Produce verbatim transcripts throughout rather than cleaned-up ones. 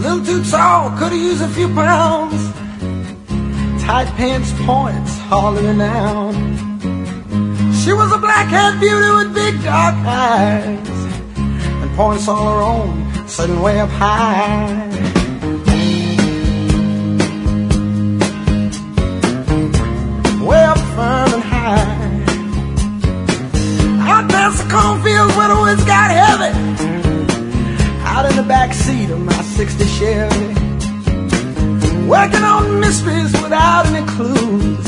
little too tall, could've used a few pounds. Tight pants points, hardly renowned. She was a black-haired beauty with big dark eyes, and points all her own, sitting way up high. Way up firm and high. Out past the cornfields where the woods got heavy, out in the back seat of my sixty Chevy, working on mysteries without any clues,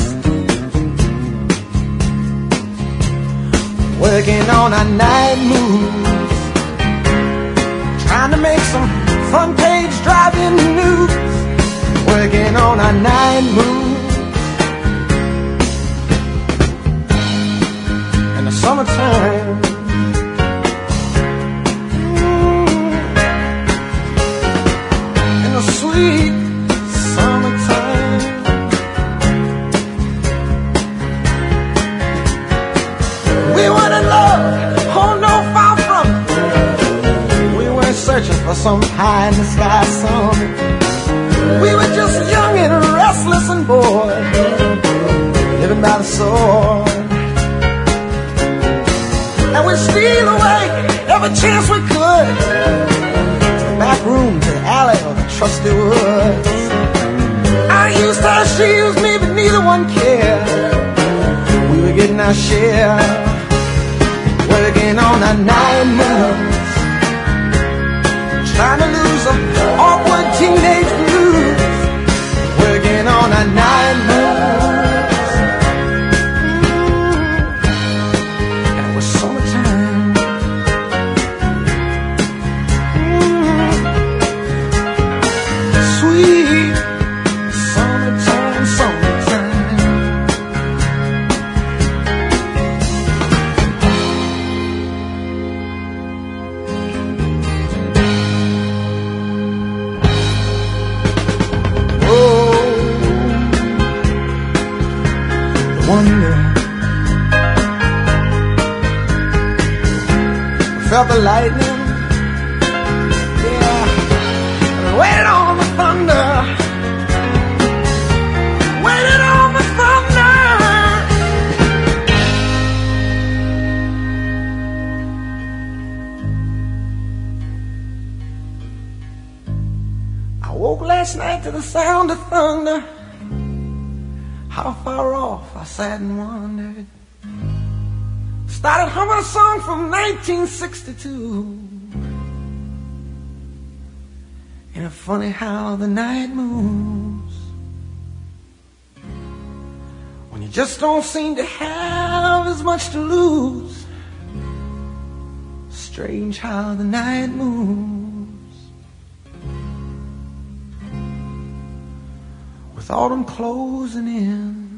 working on our night moves, trying to make some front page driving news, working on our night moves. In the summertime, in the sweet summertime, we weren't in love, oh no, far from it. We weren't searching for some pie in the sky summit. We were just young and restless and bored, living by the sword. And we'd steal away every chance we could, to the back room, to the alley, or the trusty woods. I used her, she used me, but neither one cared. We were getting our share, working on our night moves, trying to lose some awkward teenage blues, working on our night moves. And it was summertime. Sweet summertime, summertime. Oh, the wonder. I felt the lightning. Yeah, and I waited on the thunder. Waited on the thunder. I woke last night to the sound of thunder. How far off I sat and wondered. Started humming a song from nineteen sixty-two. Ain't it funny how the night moves, when you just don't seem to have as much to lose. Strange how the night moves, with autumn closing in.